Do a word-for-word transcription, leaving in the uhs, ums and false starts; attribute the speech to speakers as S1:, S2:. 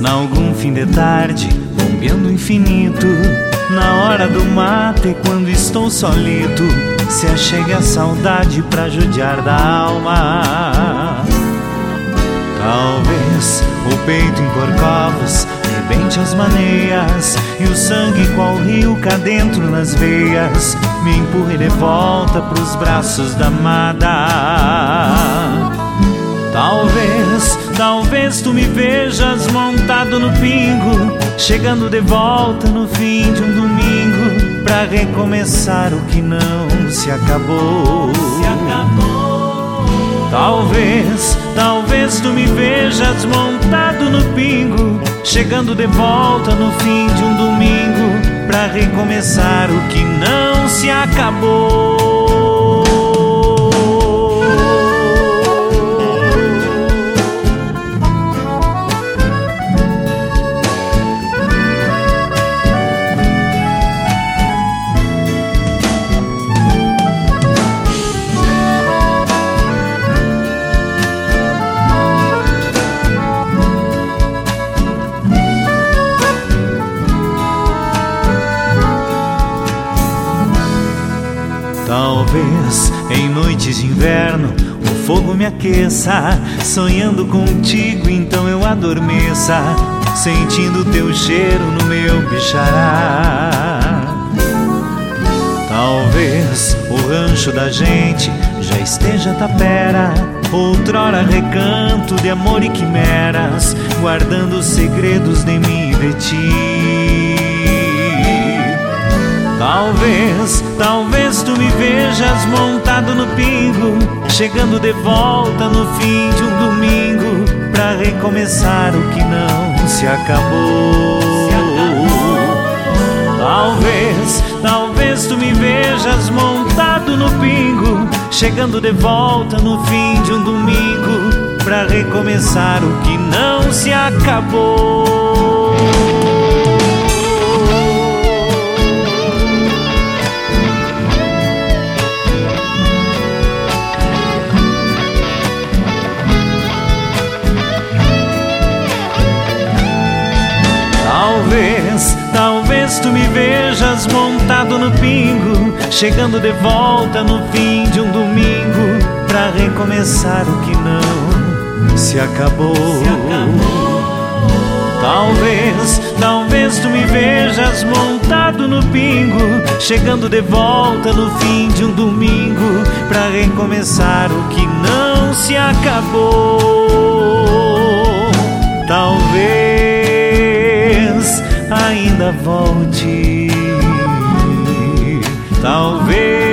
S1: N'algum fim de tarde, bombeando o infinito, na hora do mate, quando estou solito, se achega a saudade pra judiar da alma. Talvez o peito em corcovos rebente as maneias, e o sangue qual rio cá dentro nas veias me empurre de volta pros braços da amada. Talvez, talvez tu me vejas montado no pingo, chegando de volta no fim de um domingo, pra recomeçar o que não se acabou. Se acabou. Talvez, talvez tu me vejas montado no pingo, chegando de volta no fim de um domingo, pra recomeçar o que não se acabou. Talvez em noites de inverno o fogo me aqueça, sonhando contigo então eu adormeça, sentindo teu cheiro no meu bichará. Talvez o rancho da gente já esteja tapera, outrora recanto de amor e quimeras, guardando os segredos de mim e de ti. Talvez, talvez tu me vejas montado no pingo, chegando de volta no fim de um domingo, pra recomeçar o que não se acabou. Se acabou. Talvez, talvez tu me vejas montado no pingo, chegando de volta no fim de um domingo, pra recomeçar o que não se acabou. Talvez, talvez tu me vejas montado no pingo, chegando de volta no fim de um domingo, pra recomeçar o que não se acabou. Se acabou. Talvez, talvez tu me vejas montado no pingo, chegando de volta no fim de um domingo, pra recomeçar o que não se acabou. Talvez ainda volte, talvez